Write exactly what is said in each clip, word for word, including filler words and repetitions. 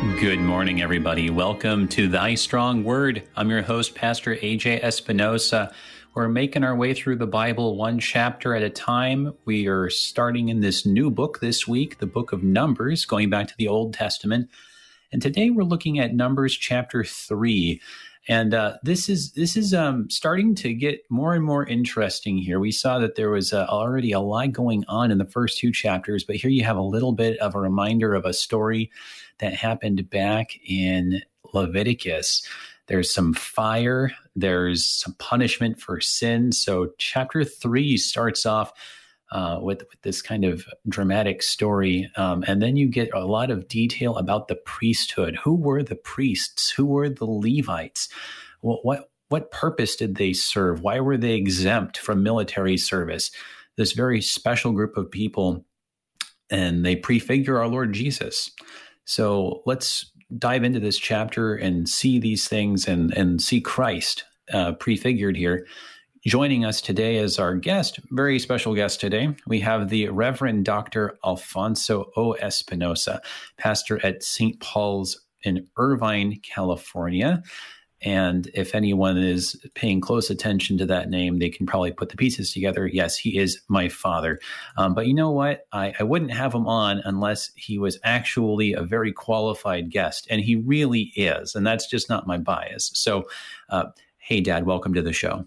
Good morning, everybody. Welcome to Thy Strong Word. I'm your host, Pastor A J Espinosa. We're making our way through the Bible one chapter at a time. We are starting in this new book this week, the book of Numbers, going back to the Old Testament. And today we're looking at Numbers chapter three. And uh, this is this is um, starting to get more and more interesting here. We saw that there was uh, already a lot going on in the first two chapters, but here you have a little bit of a reminder of a story that happened back in Leviticus. There's some fire, there's some punishment for sin. So chapter three starts off uh, with, with this kind of dramatic story. Um, and then you get a lot of detail about the priesthood. Who were the priests? Who were the Levites? What, what, what purpose did they serve? Why were they exempt from military service? This very special group of people, and they prefigure our Lord Jesus. So let's dive into this chapter and see these things and, and see Christ uh, prefigured here. Joining us today as our guest, very special guest today, we have the Reverend Doctor Alfonso O. Espinosa, pastor at Saint Paul's in Irvine, California. And if anyone is paying close attention to that name, they can probably put the pieces together. Yes, he is my father. Um, but you know what? I, I wouldn't have him on unless he was actually a very qualified guest. And he really is. And that's just not my bias. So, uh, hey, Dad, welcome to the show.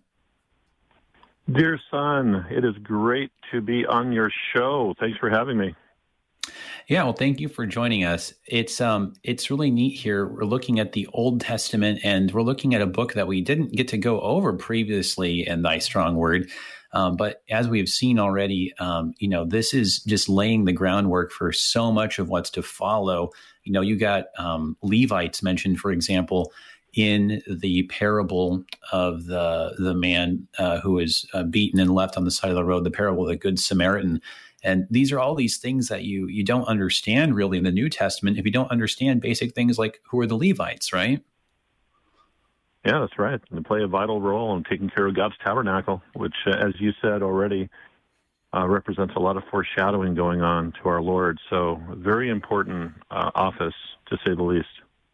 Dear son, it is great to be on your show. Thanks for having me. Yeah, well, thank you for joining us. It's um, it's really neat here. We're looking at the Old Testament, and we're looking at a book that we didn't get to go over previously in Thy Strong Word. Um, but as we've seen already, um, you know, this is just laying the groundwork for so much of what's to follow. You know, you got um, Levites mentioned, for example, in the parable of the the man uh, who was uh, beaten and left on the side of the road, the parable of the Good Samaritan. And these are all these things that you you don't understand really in the New Testament if you don't understand basic things like who are the Levites, right? Yeah, that's right. They play a vital role in taking care of God's tabernacle, which, uh, as you said already, uh, represents a lot of foreshadowing going on to our Lord. So very important uh, office, to say the least.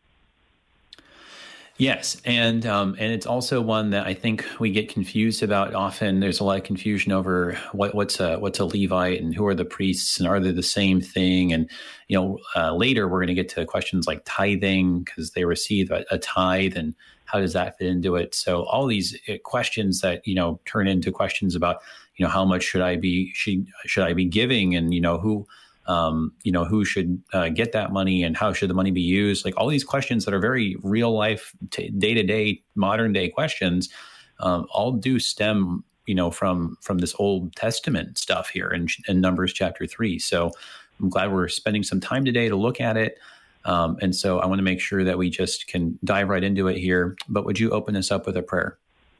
Yes, and um, and it's also one that I think we get confused about often. There's a lot of confusion over what, what's a what's a Levite and who are the priests and are they the same thing? And you know, uh, later we're going to get to questions like tithing because they receive a, a tithe and how does that fit into it? So all these questions that you know turn into questions about you know how much should I be should should I be giving and you know who. Um, you know, who should uh, get that money and how should the money be used? Like all these questions that are very real life, t- day-to-day, modern day questions, um, all do stem, you know, from from this Old Testament stuff here in, in Numbers chapter three. So I'm glad we're spending some time today to look at it. Um, and so I want to make sure that we just can dive right into it here. But would you open us up with a prayer?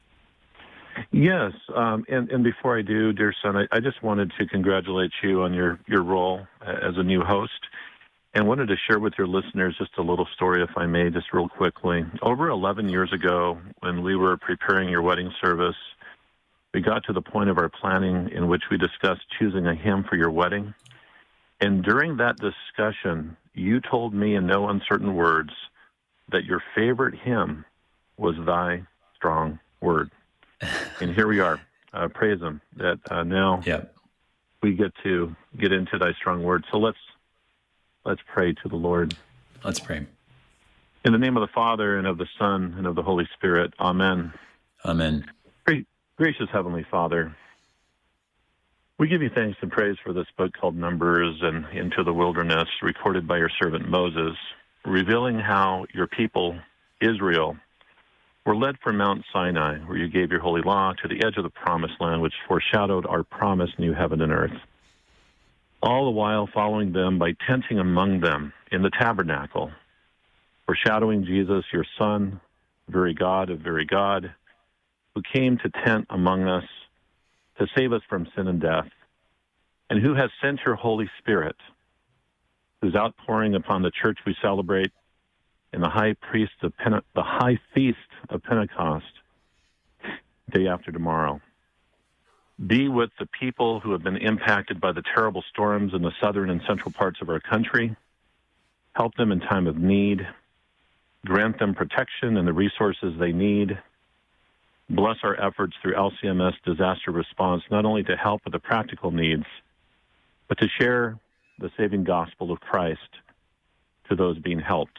Yes, um, and, and before I do, dear son, I, I just wanted to congratulate you on your, your role as a new host and wanted to share with your listeners just a little story, if I may, just real quickly. Over eleven years ago, when we were preparing your wedding service, we got to the point of our planning in which we discussed choosing a hymn for your wedding. And during that discussion, you told me in no uncertain words that your favorite hymn was Thy Strong Word. And here we are. Uh, praise him that uh, now yep. we get to get into Thy strong word. So let's let's pray to the Lord. Let's pray. In the name of the Father and of the Son and of the Holy Spirit. Amen. Amen. Great, gracious Heavenly Father, we give you thanks and praise for this book called Numbers and Into the Wilderness, recorded by your servant Moses, revealing how your people, Israel, were led from Mount Sinai, where you gave your holy law, to the edge of the promised land, which foreshadowed our promised new heaven and earth. All the while following them by tenting among them in the tabernacle, foreshadowing Jesus, your Son, very God of very God, who came to tent among us to save us from sin and death, and who has sent your Holy Spirit, whose outpouring upon the church we celebrate in the high priest of Pente- the high feast of Pentecost, day after tomorrow. Be with the people who have been impacted by the terrible storms in the southern and central parts of our country. help them in time of need, grant them protection and the resources they need, bless our efforts through L C M S disaster response, not only to help with the practical needs, but to share the saving gospel of Christ to those being helped.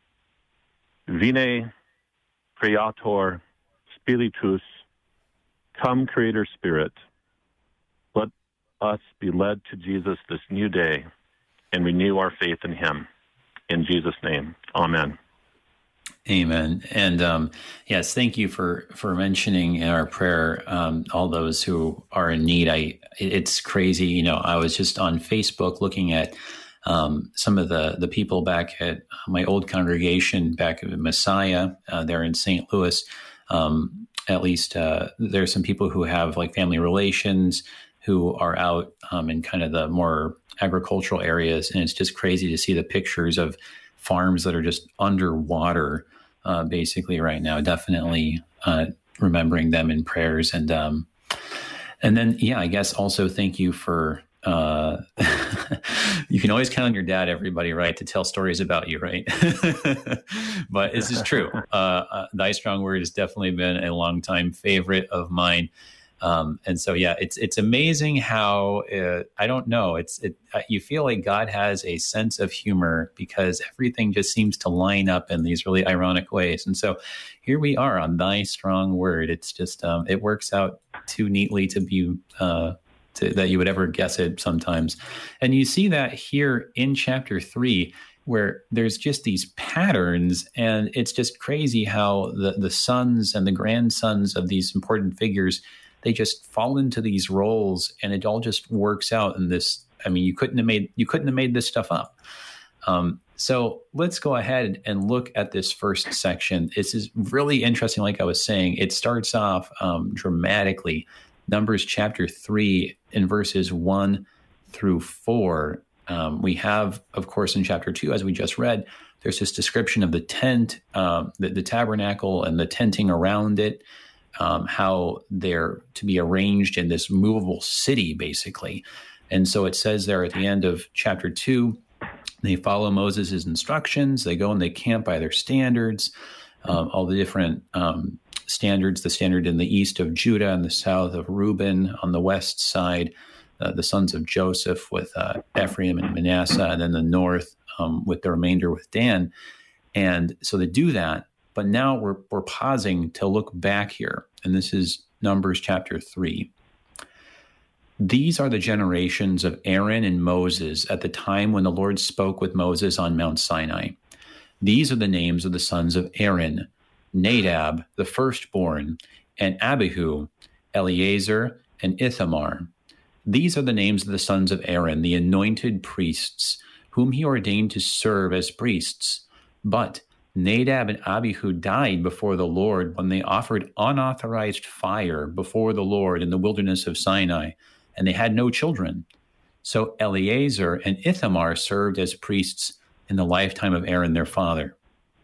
Vine, Creator, Spiritus, come, Creator Spirit, let us be led to Jesus this new day and renew our faith in him. In Jesus' name, amen. Amen. And um, yes, thank you for, for mentioning in our prayer um, all those who are in need. I it's crazy. You know, I was just on Facebook looking at um, some of the, the people back at my old congregation back at Messiah uh, there in Saint Louis. Um, at least uh, there's some people who have like family relations who are out um, in kind of the more agricultural areas. And it's just crazy to see the pictures of farms that are just underwater, uh, basically right now. Definitely uh, remembering them in prayers. And um, and then, yeah, I guess also thank you for, uh, you can always count on your dad, everybody, right, to tell stories about you, right? But this is true. Uh, uh, Thy Strong Word has definitely been a longtime favorite of mine. Um, and so, yeah, it's it's amazing how, uh, I don't know, it's it, uh, you feel like God has a sense of humor because everything just seems to line up in these really ironic ways. And so here we are on Thy Strong Word. It's just, um, it works out too neatly to be, uh, to, that you would ever guess it sometimes. And you see that here in chapter three, where there's just these patterns, and it's just crazy how the, the sons and the grandsons of these important figures, they just fall into these roles, and it all just works out in this. I mean, you couldn't have made you couldn't have made this stuff up. Um, so let's go ahead and look at this first section. This is really interesting. Like I was saying, it starts off um, dramatically. Numbers chapter three in verses one through four. Um, we have, of course, in chapter two, as we just read, there's this description of the tent, um, the, the tabernacle, and the tenting around it. Um, how they're to be arranged in this movable city, basically. And so it says there at the end of chapter two, they follow Moses' instructions. They go and they camp by their standards, um, all the different um, standards, the standard in the east of Judah and the south of Reuben, on the west side, uh, the sons of Joseph with uh, Ephraim and Manasseh, and then the north um, with the remainder with Dan. And so they do that. But now we're we're pausing to look back here, and this is Numbers chapter three. These are the generations of Aaron and Moses at the time when the Lord spoke with Moses on Mount Sinai. These are the names of the sons of Aaron: Nadab, the firstborn, and Abihu, Eleazar, and Ithamar. These are the names of the sons of Aaron, the anointed priests, whom he ordained to serve as priests. But Nadab and Abihu died before the Lord when they offered unauthorized fire before the Lord in the wilderness of Sinai, and they had no children. So Eleazar and Ithamar served as priests in the lifetime of Aaron, their father.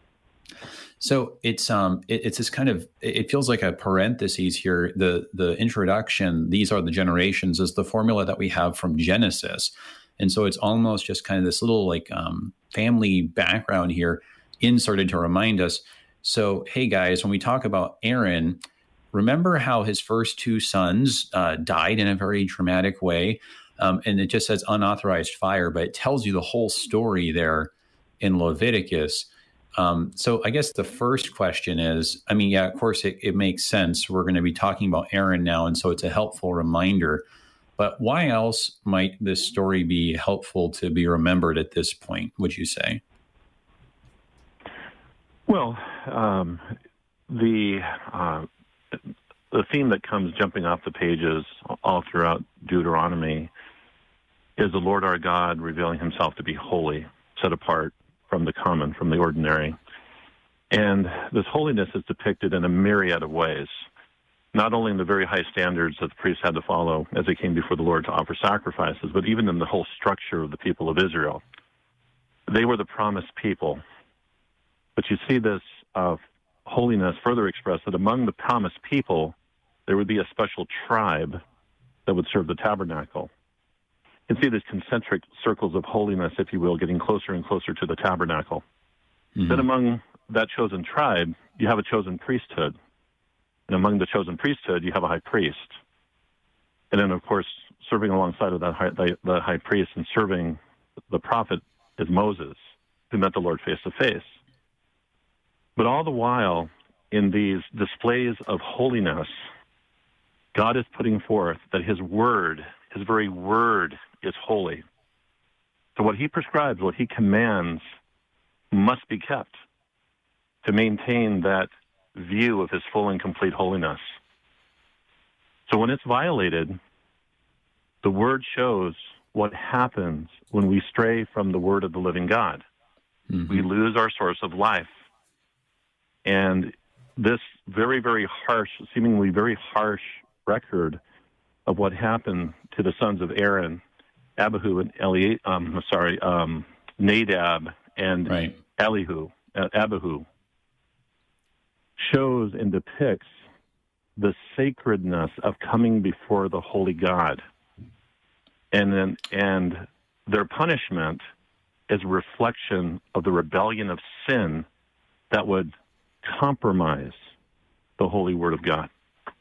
So it's um it, it's this kind of, it feels like a parenthesis here. The the introduction, these are the generations, is the formula that we have from Genesis. And so it's almost just kind of this little like um, family background here inserted to remind us. So, hey guys, when we talk about Aaron, remember how his first two sons uh, died in a very dramatic way. Um, and it just says unauthorized fire, but it tells you the whole story there in Leviticus. Um, so I guess the first question is, I mean, yeah, of course it, it makes sense. We're going to be talking about Aaron now. And so it's a helpful reminder, but why else might this story be helpful to be remembered at this point, would you say? Well, um, the uh, the theme that comes jumping off the pages all throughout Deuteronomy is the Lord our God revealing himself to be holy, set apart from the common, from the ordinary. And this holiness is depicted in a myriad of ways, not only in the very high standards that the priests had to follow as they came before the Lord to offer sacrifices, but even in the whole structure of the people of Israel. They were the promised people. But you see this uh, holiness further expressed, that among the promised people, there would be a special tribe that would serve the tabernacle. you can see these concentric circles of holiness, if you will, getting closer and closer to the tabernacle. Mm-hmm. Then among that chosen tribe, you have a chosen priesthood. And among the chosen priesthood, you have a high priest. And then, of course, serving alongside of that high, the, the high priest and serving the prophet is Moses, who met the Lord face to face. But all the while, in these displays of holiness, God is putting forth that his word, his very word, is holy. So what he prescribes, what he commands, must be kept to maintain that view of his full and complete holiness. So when it's violated, the word shows what happens when we stray from the word of the living God. Mm-hmm. We lose our source of life. And this very, very harsh, seemingly very harsh record of what happened to the sons of Aaron, Abihu and Eli, um, sorry, um, Nadab and right. Elihu, uh, Abihu, shows and depicts the sacredness of coming before the holy God. And then, and their punishment is a reflection of the rebellion of sin that would compromise the holy word of God.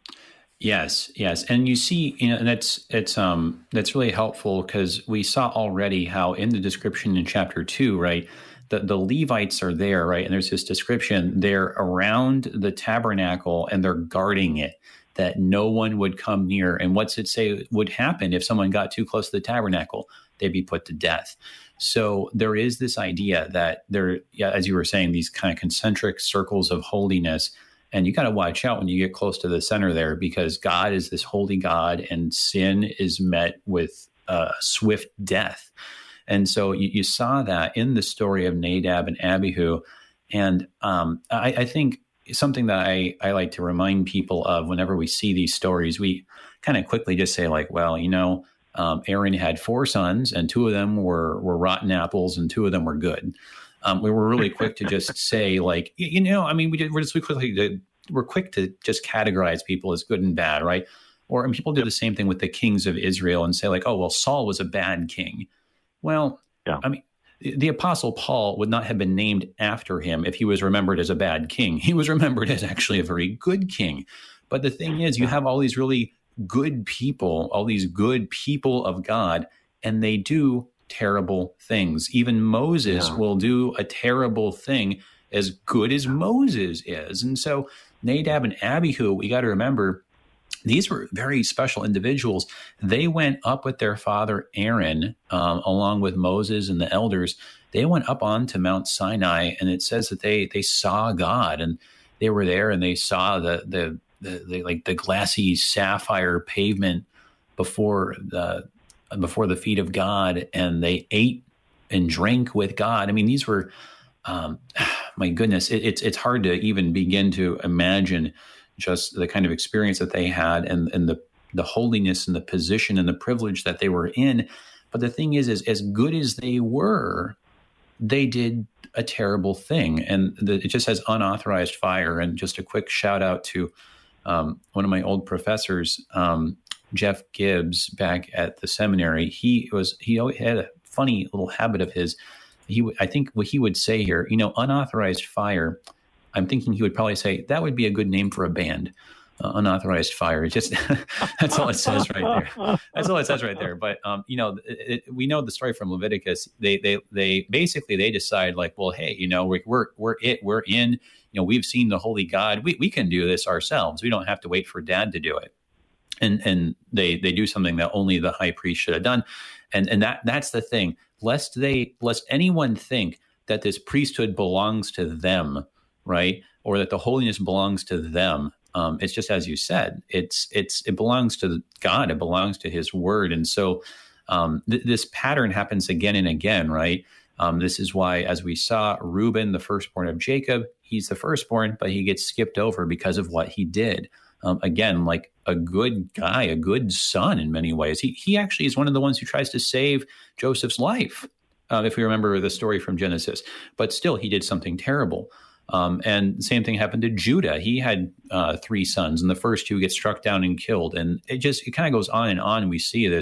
Yes, yes, and you see, you know, and that's it's um that's really helpful because we saw already how in the description in chapter two, right, the the Levites are there, right, and there's this description they're around the tabernacle and they're guarding it, that no one would come near. And what's it say would happen if someone got too close to the tabernacle? They'd be put to death. So there is this idea that there, yeah, as you were saying, these kind of concentric circles of holiness. And you got to watch out when you get close to the center there, because God is this holy God and sin is met with uh, swift death. And so you, you saw that in the story of Nadab and Abihu. And um, I, I think something that I, I like to remind people of whenever we see these stories, we kind of quickly just say like, well, you know, um, Aaron had four sons and two of them were, were rotten apples and two of them were good. Um, we were really quick to just say, like, you, you know, I mean, we did, we're just quickly to, we're quick to just categorize people as good and bad, right? Or I mean, people do the same thing with the kings of Israel and say, like, oh, well, Saul was a bad king. Well, yeah. I mean, the Apostle Paul would not have been named after him if he was remembered as a bad king. He was remembered as actually a very good king. But the thing is, you have all these really good people, all these good people of God, and they do terrible things. Even Moses yeah. will do a terrible thing as good as Moses is. And so Nadab and Abihu, we got to remember, these were very special individuals. They went up with their father Aaron, um, along with Moses and the elders. They went up onto Mount Sinai, and it says that they they saw God, and they were there, and they saw the the, the, the like the glassy sapphire pavement before the before the feet of God, and they ate and drank with God. I mean, these were, um, my goodness, it, it's it's hard to even begin to imagine just the kind of experience that they had, and, and the the holiness and the position and the privilege that they were in. But the thing is, is as good as they were, they did a terrible thing, and the, it just says unauthorized fire. And just a quick shout out to um, one of my old professors, um, Jeff Gibbs, back at the seminary. He was he had a funny little habit of his. He, I think what he would say here, you know, unauthorized fire. I'm thinking he would probably say that would be a good name for a band. Uh, unauthorized fire. It's just that's all it says right there. That's all it says right there. But um, you know, it, it, we know the story from Leviticus. They they they basically they decide like, well, hey, you know, we're we're we're it. We're in. You know, we've seen the holy God. We we can do this ourselves. We don't have to wait for Dad to do it. And and they they do something that only the high priest should have done. And and that that's the thing. Lest they lest anyone think that this priesthood belongs to them, right? Or that the holiness belongs to them. Um, it's just as you said. It's it's it belongs to God. It belongs to His Word. And so um, th- this pattern happens again and again, right? Um, this is why, as we saw, Reuben, the firstborn of Jacob, he's the firstborn, but he gets skipped over because of what he did. Um, again, like a good guy, a good son in many ways. He he actually is one of the ones who tries to save Joseph's life, uh, if we remember the story from Genesis. But still, he did something terrible. Um, and the same thing happened to Judah. He had uh, three sons, and the first two get struck down and killed. And it just it kind of goes on and on. And we see this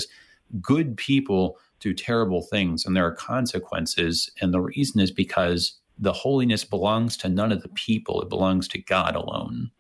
good people do terrible things, and there are consequences. And the reason is because the holiness belongs to none of the people. It belongs to God alone.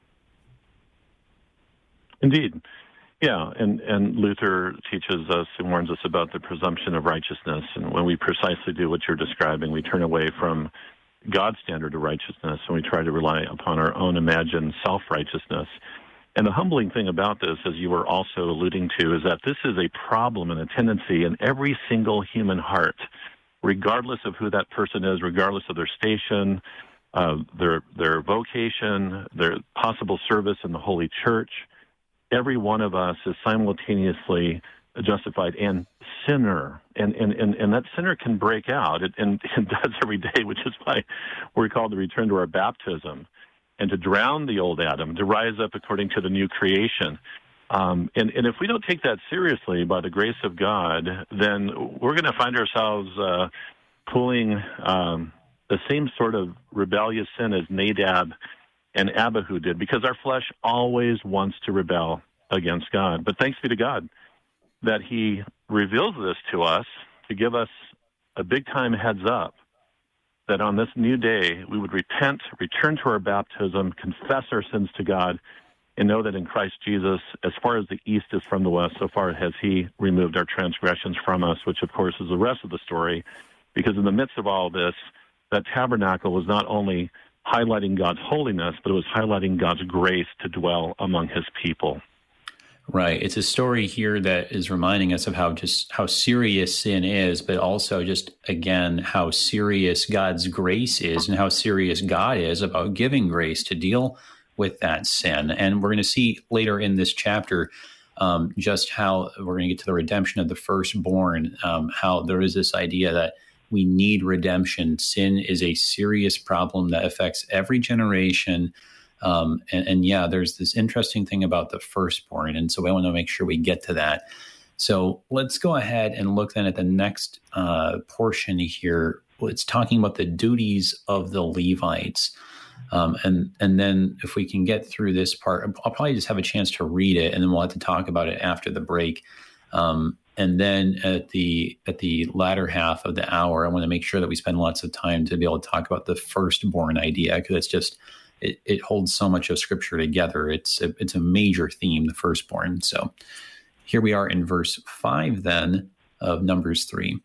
Indeed. Yeah, and, and Luther teaches us and warns us about the presumption of righteousness. And when we precisely do what you're describing, we turn away from God's standard of righteousness and we try to rely upon our own imagined self-righteousness. And the humbling thing about this, as you were also alluding to, is that this is a problem and a tendency in every single human heart, regardless of who that person is, regardless of their station, uh, their their vocation, their possible service in the Holy Church. Every one of us is simultaneously justified and sinner. And and, and, and that sinner can break out, it, and it does every day, which is why we're called to return to our baptism and to drown the old Adam, to rise up according to the new creation. Um, and, and if we don't take that seriously by the grace of God, then we're going to find ourselves uh, pulling um, the same sort of rebellious sin as Nadab and Abihu did, because our flesh always wants to rebel against God. But thanks be to God that he reveals this to us to give us a big-time heads up that on this new day we would repent, return to our baptism, confess our sins to God, and know that in Christ Jesus, as far as the east is from the west, so far has he removed our transgressions from us, which of course is the rest of the story, because in the midst of all this, that tabernacle was not only highlighting God's holiness, but it was highlighting God's grace to dwell among his people. Right. It's a story here that is reminding us of how just how serious sin is, but also just, again, how serious God's grace is and how serious God is about giving grace to deal with that sin. And we're going to see later in this chapter um, just how we're going to get to the redemption of the firstborn, um, how there is this idea that we need redemption. Sin is a serious problem that affects every generation. Um, and, and yeah, there's this interesting thing about the firstborn. And so I want to make sure we get to that. So let's go ahead and look then at the next uh, portion here. It's talking about the duties of the Levites. Um, and, and then if we can get through this part, I'll probably just have a chance to read it, and then we'll have to talk about it after the break. Um, And then at the at the latter half of the hour, I want to make sure that we spend lots of time to be able to talk about the firstborn idea, because it's just it, it holds so much of Scripture together. It's a, it's a major theme, the firstborn. So here we are in verse five then of Numbers three.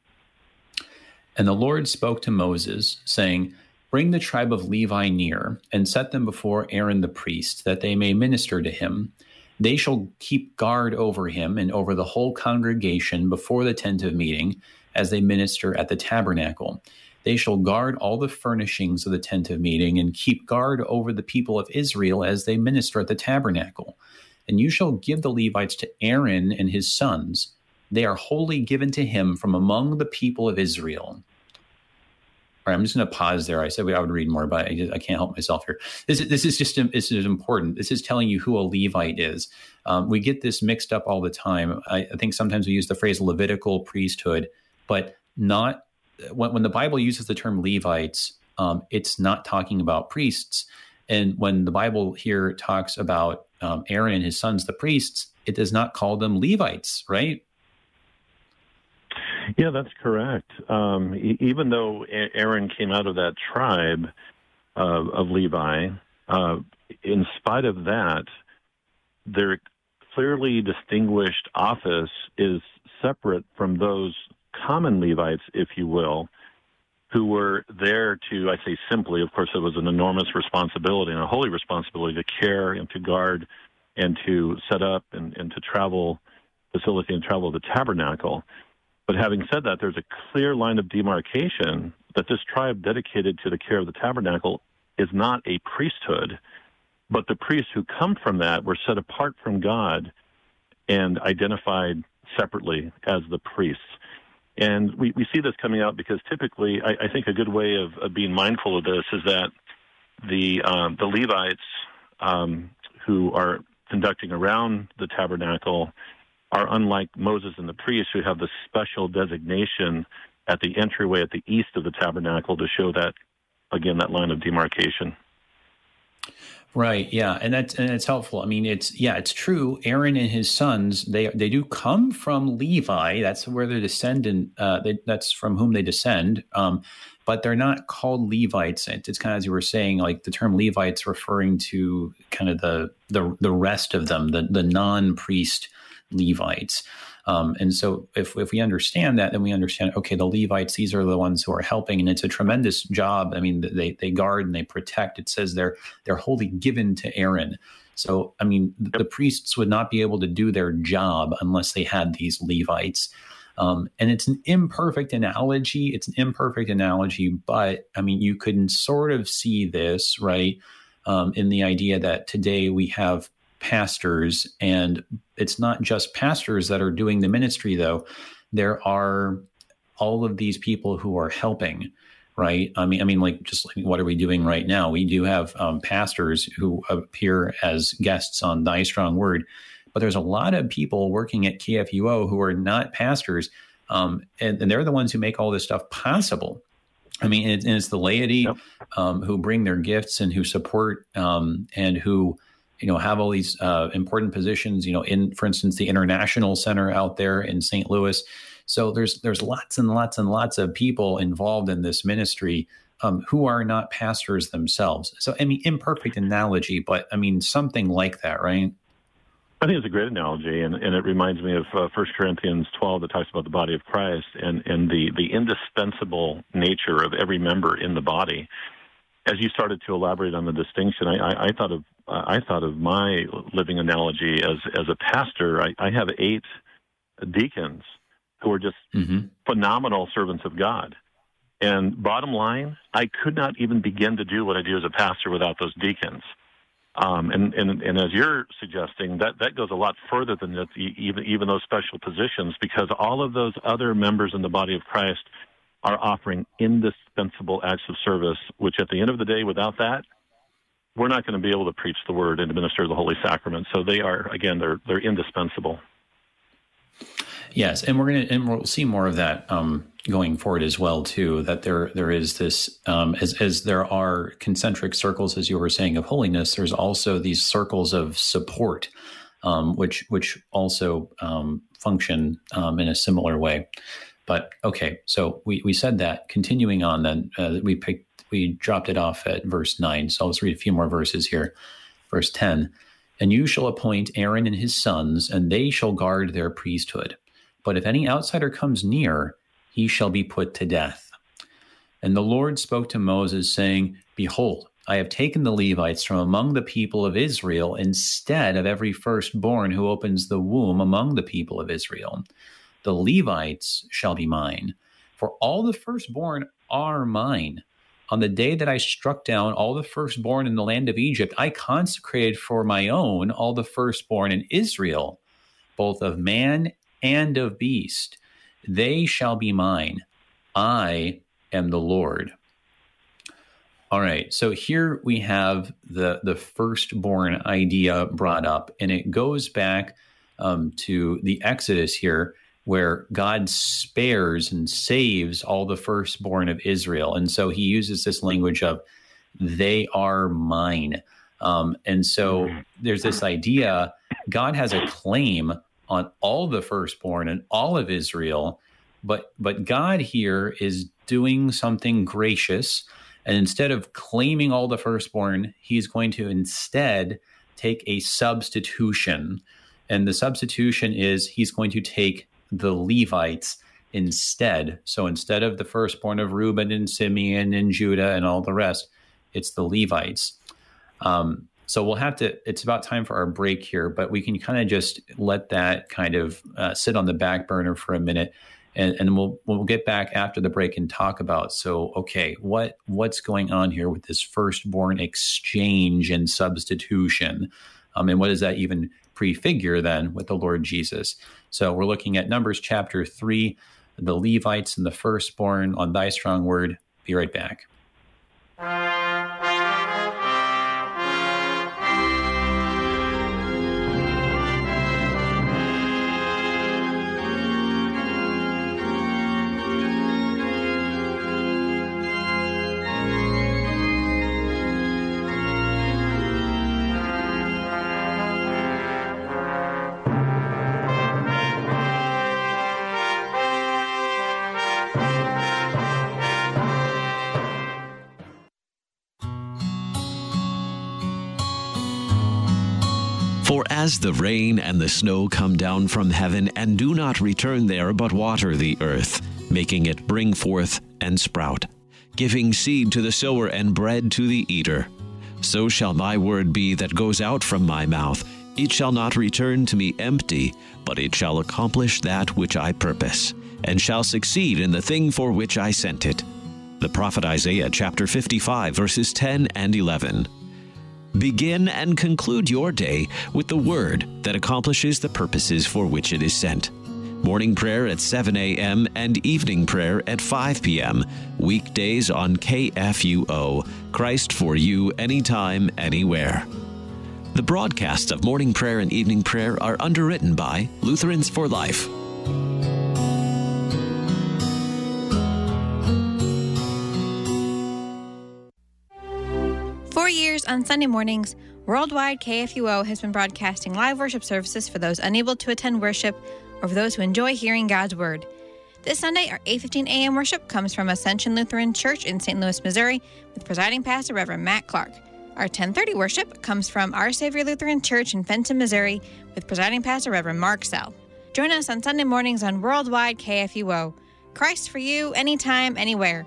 And the Lord spoke to Moses, saying, "Bring the tribe of Levi near, and set them before Aaron the priest, that they may minister to him. They shall keep guard over him and over the whole congregation before the tent of meeting, as they minister at the tabernacle. They shall guard all the furnishings of the tent of meeting, and keep guard over the people of Israel as they minister at the tabernacle. And you shall give the Levites to Aaron and his sons. They are wholly given to him from among the people of Israel." All right, I'm just going to pause there. I said I would read more, but I, I can't help myself here. This is, this is just this is important. This is telling you who a Levite is. Um, we get this mixed up all the time. I, I think sometimes we use the phrase Levitical priesthood, but not when, when the Bible uses the term Levites, um, it's not talking about priests. And when the Bible here talks about um, Aaron and his sons, the priests, it does not call them Levites, right? Yeah, that's correct. Um, e- even though Aaron came out of that tribe uh, of Levi, uh, in spite of that, their clearly distinguished office is separate from those common Levites, if you will, who were there to, I say simply, of course, it was an enormous responsibility and a holy responsibility to care and to guard and to set up and, and to travel, facilitate and travel the tabernacle. But having said that, there's a clear line of demarcation that this tribe dedicated to the care of the tabernacle is not a priesthood, but the priests who come from that were set apart from God and identified separately as the priests. And we, we see this coming out because typically, I, I think a good way of, of being mindful of this is that the um, the Levites um, who are conducting around the tabernacle are unlike Moses and the priests, who have the special designation at the entryway at the east of the tabernacle to show that, again, that line of demarcation. Right. Yeah. And that's, and it's helpful. I mean, it's, yeah, it's true. Aaron and his sons, they, they do come from Levi. That's where they're descendant, uh, they, that's from whom they descend. Um, but they're not called Levites. It's, it's kind of, as you were saying, like the term Levites referring to kind of the, the, the rest of them, the, the non-priest Levites. Um, and so if, if we understand that, then we understand, okay, the Levites, these are the ones who are helping, and it's a tremendous job. I mean, they, they guard and they protect. It says they're, they're wholly given to Aaron. So, I mean, the, the priests would not be able to do their job unless they had these Levites. Um, and it's an imperfect analogy. It's an imperfect analogy, but I mean, you can sort of see this, right? Um, in the idea that today we have pastors, and it's not just pastors that are doing the ministry, though. There are all of these people who are helping, right? I mean, I mean, like, just like, what are we doing right now? We do have um, pastors who appear as guests on Thy Strong Word, but there's a lot of people working at K F U O who are not pastors, um, and, and they're the ones who make all this stuff possible. I mean, it, and it's the laity yep. um, who bring their gifts and who support um, and who, you know, have all these uh, important positions, you know, in, for instance, the International Center out there in Saint Louis. So there's there's lots and lots and lots of people involved in this ministry um, who are not pastors themselves. So, I mean, imperfect analogy, but I mean, something like that, right? I think it's a great analogy, and, and it reminds me of uh, First Corinthians twelve that talks about the body of Christ and, and the, the indispensable nature of every member in the body. As you started to elaborate on the distinction, I, I, I thought of uh, I thought of my living analogy as as a pastor. I, I have eight deacons who are just mm-hmm. phenomenal servants of God. And bottom line, I could not even begin to do what I do as a pastor without those deacons. Um, and, and and as you're suggesting, that, that goes a lot further than that, even even those special positions, because all of those other members in the body of Christ are offering indispensable acts of service, which at the end of the day, without that, we're not going to be able to preach the word and administer the Holy Sacrament. So they are, again, they're they're indispensable. Yes, and we're going to, and we'll see more of that um, going forward as well too. That there there is this, um, as as there are concentric circles, as you were saying, of holiness. There's also these circles of support, um, which which also um, function um, in a similar way. But okay, so we, we said that. Continuing on, then uh, we picked we dropped it off at verse nine. So I'll just read a few more verses here. Verse ten: And you shall appoint Aaron and his sons, and they shall guard their priesthood. But if any outsider comes near, he shall be put to death. And the Lord spoke to Moses, saying, Behold, I have taken the Levites from among the people of Israel instead of every firstborn who opens the womb among the people of Israel. The Levites shall be mine, for all the firstborn are mine. On the day that I struck down all the firstborn in the land of Egypt, I consecrated for my own all the firstborn in Israel, both of man and of beast. They shall be mine. I am the Lord. All right, so here we have the, the firstborn idea brought up, and it goes back um, to the Exodus here, where God spares and saves all the firstborn of Israel. And so he uses this language of, they are mine. Um, and so there's this idea, God has a claim on all the firstborn and all of Israel, but but God here is doing something gracious. And instead of claiming all the firstborn, he's going to instead take a substitution. And the substitution is he's going to take the Levites instead. So instead of the firstborn of Reuben and Simeon and Judah and all the rest, it's the Levites. Um, so we'll have to, it's about time for our break here, but we can kind of just let that kind of uh, sit on the back burner for a minute. And, and we'll we'll get back after the break and talk about, so, okay, what what's going on here with this firstborn exchange and substitution? Um, and what does that even prefigure then with the Lord Jesus? So we're looking at Numbers chapter three, the Levites and the firstborn on Thy Strong Word. Be right back. For as the rain and the snow come down from heaven, and do not return there, but water the earth, making it bring forth and sprout, giving seed to the sower and bread to the eater, so shall my word be that goes out from my mouth. It shall not return to me empty, but it shall accomplish that which I purpose, and shall succeed in the thing for which I sent it. The prophet Isaiah chapter fifty-five, verses ten and eleven. Begin and conclude your day with the word that accomplishes the purposes for which it is sent. Morning prayer at seven a.m. and evening prayer at five p.m. Weekdays on K F U O. Christ for you, anytime, anywhere. The broadcasts of morning prayer and evening prayer are underwritten by Lutherans for Life. For years on Sunday mornings, Worldwide K F U O has been broadcasting live worship services for those unable to attend worship or for those who enjoy hearing God's Word. This Sunday, our eight fifteen a.m. worship comes from Ascension Lutheran Church in Saint Louis, Missouri, with presiding pastor Reverend Matt Clark. Our ten thirty worship comes from Our Savior Lutheran Church in Fenton, Missouri, with presiding pastor Reverend Mark Sell. Join us on Sunday mornings on Worldwide K F U O. Christ for you, anytime, anywhere.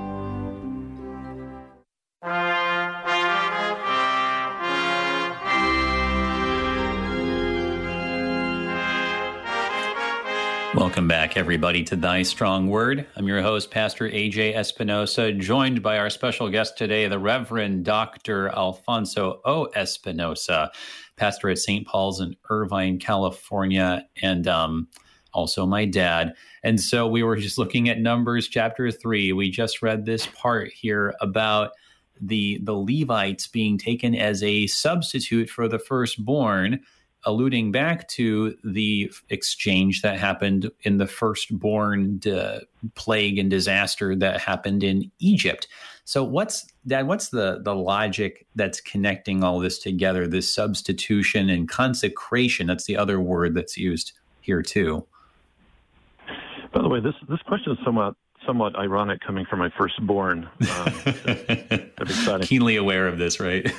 Welcome back, everybody, to Thy Strong Word. I'm your host, Pastor A J Espinosa, joined by our special guest today, the Reverend Doctor Alfonso O. Espinosa, pastor at Saint Paul's in Irvine, California, and um, also my dad. And so we were just looking at Numbers chapter three. We just read this part here about the, the Levites being taken as a substitute for the firstborn, alluding back to the exchange that happened in the firstborn uh, plague and disaster that happened in Egypt. So what's, Dad, what's the, the logic that's connecting all this together, this substitution and consecration? That's the other word that's used here too. By the way, this this question is somewhat somewhat ironic coming from my firstborn. Um, that's exciting. Keenly aware of this, right?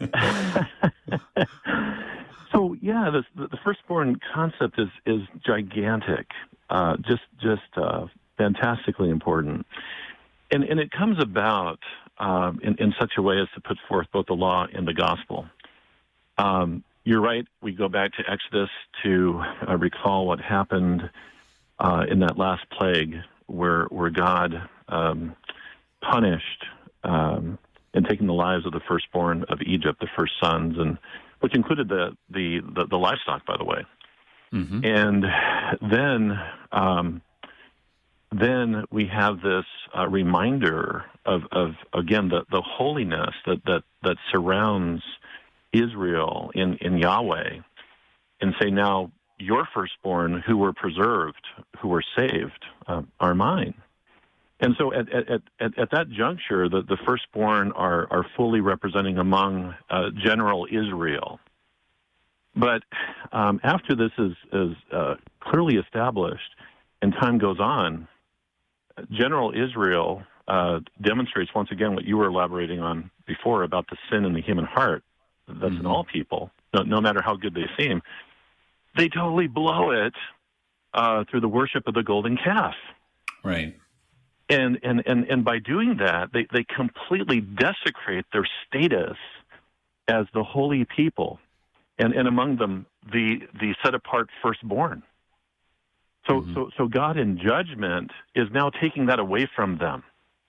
So yeah, this, the, the firstborn concept is is gigantic, uh, just just uh, fantastically important, and and it comes about um, in in such a way as to put forth both the law and the gospel. Um, you're right. We go back to Exodus to uh, recall what happened uh, in that last plague, where where God um, punished um, in taking the lives of the firstborn of Egypt, the first sons, and which included the, the, the, the livestock, by the way. Mm-hmm. And then um, then we have this uh, reminder of, of again, the, the holiness that, that, that surrounds Israel in, in Yahweh, and say, now, your firstborn who were preserved, who were saved, uh, are mine. And so at at, at, at that juncture, the, the firstborn are, are fully representing among uh, general Israel. But um, after this is, is uh, clearly established and time goes on, general Israel uh, demonstrates once again what you were elaborating on before about the sin in the human heart that's mm-hmm. in all people, no, no matter how good they seem. They totally blow it uh, through the worship of the golden calf. Right. And, and, and, and by doing that, they, they completely desecrate their status as the holy people, and, and among them, the, the set-apart firstborn. So, mm-hmm. so, so God in judgment is now taking that away from them.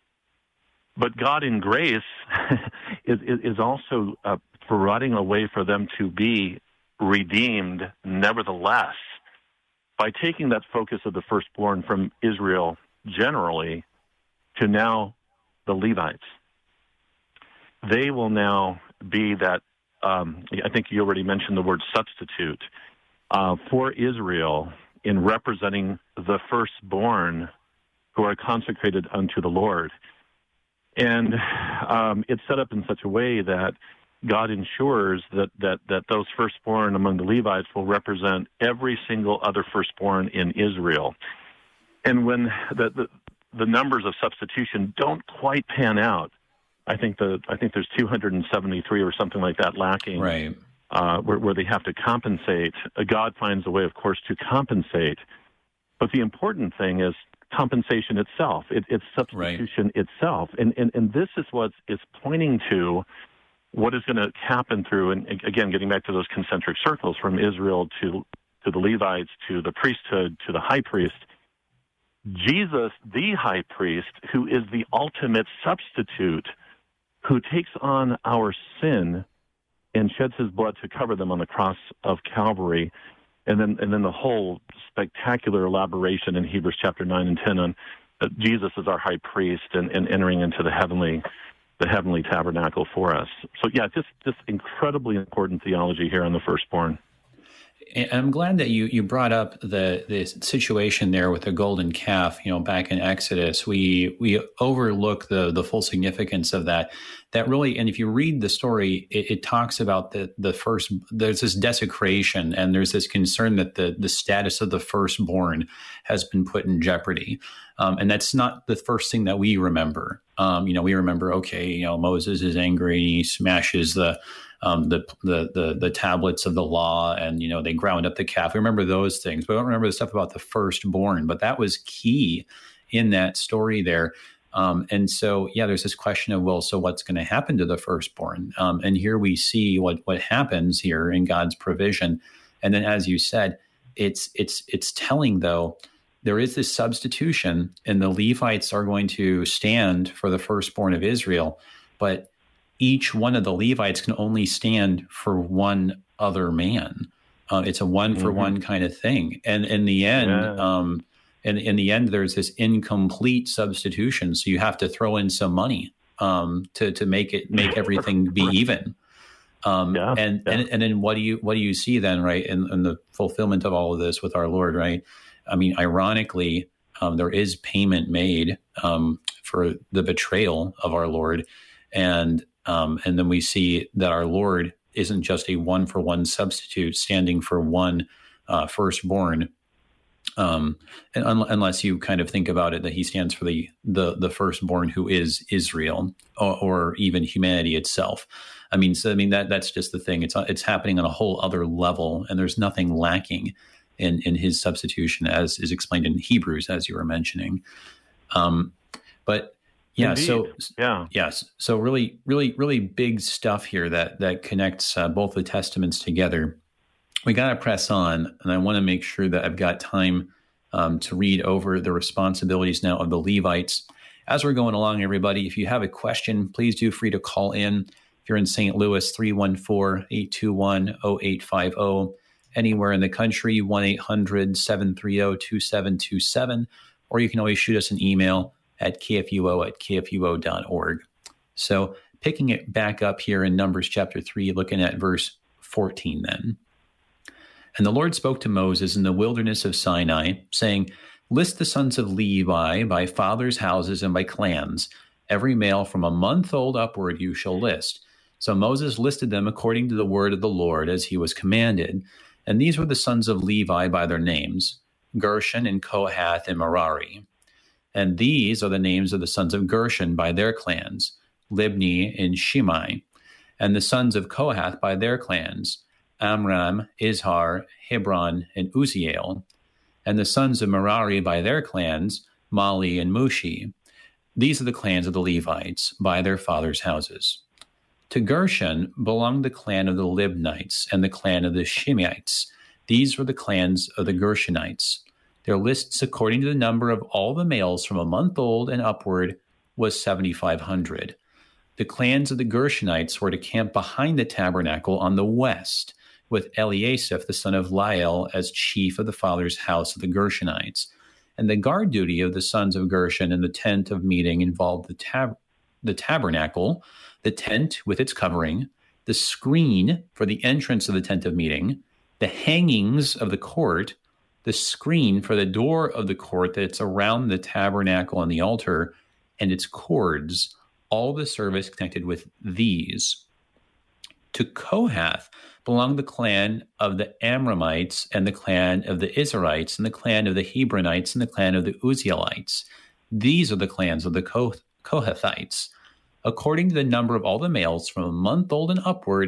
But God in grace is, is, is also uh, providing a way for them to be redeemed nevertheless by taking that focus of the firstborn from Israel generally to now the Levites. They will now be that, um, I think you already mentioned the word substitute, uh, for Israel in representing the firstborn who are consecrated unto the Lord. And um, it's set up in such a way that God ensures that, that, that those firstborn among the Levites will represent every single other firstborn in Israel. And when the, the the numbers of substitution don't quite pan out, I think the I think there's two hundred seventy-three or something like that lacking. Right. uh, where, where they have to compensate. Uh, God finds a way, of course, to compensate. But the important thing is compensation itself. It, it's substitution right. itself. And, and, and this is what is pointing to what is going to happen through, and again, getting back to those concentric circles from Israel to, to the Levites, to the priesthood, to the high priest. Jesus, the high priest, who is the ultimate substitute, who takes on our sin and sheds his blood to cover them on the cross of Calvary. And then and then the whole spectacular elaboration in Hebrews chapter nine and ten on uh, Jesus as our high priest and, and entering into the heavenly the heavenly tabernacle for us. So yeah, just just incredibly important theology here on the firstborn. And I'm glad that you, you brought up the, the situation there with the golden calf. You know, back in Exodus, we we overlook the the full significance of that. That really, and if you read the story, it, it talks about the the first. There's this desecration, and there's this concern that the the status of the firstborn has been put in jeopardy. Um, and that's not the first thing that we remember. Um, you know, we remember, okay, you know, Moses is angry, he smashes the. Um, the, the the the tablets of the law, and you know they ground up the calf. We remember those things, but we don't remember the stuff about the firstborn. But that was key in that story there. Um, and so, yeah, there's this question of, well, so what's going to happen to the firstborn? Um, and here we see what what happens here in God's provision. And then, as you said, it's it's it's telling though. There is this substitution, and the Levites are going to stand for the firstborn of Israel, but each one of the Levites can only stand for one other man. Uh, it's a one for mm-hmm. one kind of thing. And in the end, yeah. um, and in the end, there's this incomplete substitution. So you have to throw in some money um, to to make it make everything be even. Um, yeah, and, yeah. and and then what do you what do you see then, right? In, in the fulfillment of all of this with our Lord, right? I mean, ironically, um, there is payment made um, for the betrayal of our Lord, and Um, and then we see that our Lord isn't just a one-for-one substitute standing for one uh, firstborn, um, and un- unless you kind of think about it, that he stands for the the, the firstborn who is Israel, or, or even humanity itself. I mean, so I mean that that's just the thing. It's it's happening on a whole other level, and there's nothing lacking in in his substitution, as is explained in Hebrews, as you were mentioning. Um, but. Yeah. Indeed. So, yeah. yes. So really, really, really big stuff here that, that connects uh, both the testaments together. We got to press on, and I want to make sure that I've got time um, to read over the responsibilities now of the Levites. As we're going along, everybody, if you have a question, please do free to call in. If you're in Saint Louis, three one four, eight two one, zero eight five zero. Anywhere in the country, one eight hundred, seven three zero, two seven two seven. Or you can always shoot us an email at kfuo at kfuo dot org. So picking it back up here in Numbers chapter three, looking at verse fourteen then. And the Lord spoke to Moses in the wilderness of Sinai, saying, list the sons of Levi by fathers' houses and by clans. Every male from a month old upward you shall list. So Moses listed them according to the word of the Lord as he was commanded. And these were the sons of Levi by their names, Gershon and Kohath and Merari. And these are the names of the sons of Gershon by their clans, Libni and Shimei. And the sons of Kohath by their clans, Amram, Izhar, Hebron, and Uzziel. And the sons of Merari by their clans, Mali and Mushi. These are the clans of the Levites by their fathers' houses. To Gershon belonged the clan of the Libnites and the clan of the Shimeites. These were the clans of the Gershonites. Their lists, according to the number of all the males from a month old and upward, was seventy-five hundred. The clans of the Gershonites were to camp behind the tabernacle on the west, with Eliasaph, the son of Lael, as chief of the father's house of the Gershonites. And the guard duty of the sons of Gershon in the tent of meeting involved the, tab- the tabernacle, the tent with its covering, the screen for the entrance of the tent of meeting, the hangings of the court, the screen for the door of the court that's around the tabernacle and the altar, and its cords, all the service connected with these. To Kohath belonged the clan of the Amramites and the clan of the Izharites and the clan of the Hebronites and the clan of the Uzzielites. These are the clans of the Kohathites. According to the number of all the males from a month old and upward,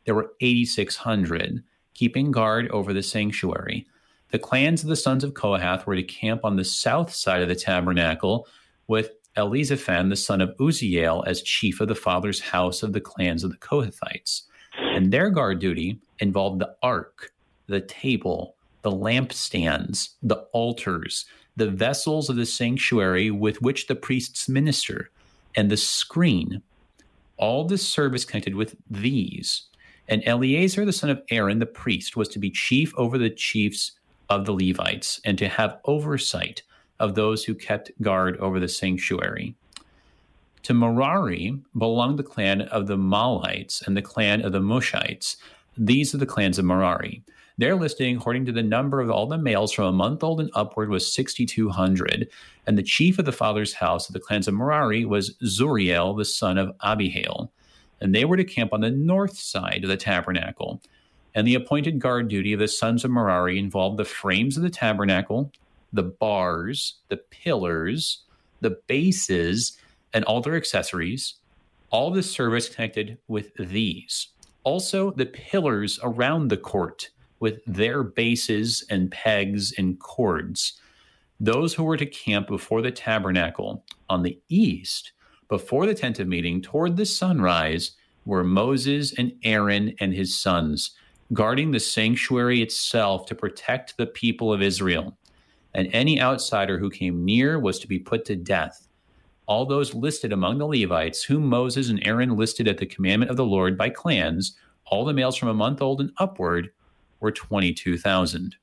there were eighty-six hundred, keeping guard over the sanctuary. The clans of the sons of Kohath were to camp on the south side of the tabernacle, with Elizaphan, the son of Uzziel, as chief of the father's house of the clans of the Kohathites. And their guard duty involved the ark, the table, the lampstands, the altars, the vessels of the sanctuary with which the priests minister, and the screen. All the service connected with these. And Eleazar, the son of Aaron, the priest, was to be chief over the chiefs of the Levites, and to have oversight of those who kept guard over the sanctuary. To Merari belonged the clan of the Mahlites and the clan of the Mushites. These are the clans of Merari. Their listing, according to the number of all the males from a month old and upward, was sixty-two hundred. And the chief of the father's house of the clans of Merari was Zuriel, the son of Abihail. And they were to camp on the north side of the tabernacle. And the appointed guard duty of the sons of Merari involved the frames of the tabernacle, the bars, the pillars, the bases, and all their accessories, all the service connected with these. Also, the pillars around the court with their bases and pegs and cords. Those who were to camp before the tabernacle on the east, before the tent of meeting, toward the sunrise, were Moses and Aaron and his sons, guarding the sanctuary itself to protect the people of Israel. And any outsider who came near was to be put to death. All those listed among the Levites, whom Moses and Aaron listed at the commandment of the Lord by clans, all the males from a month old and upward, were twenty-two thousand.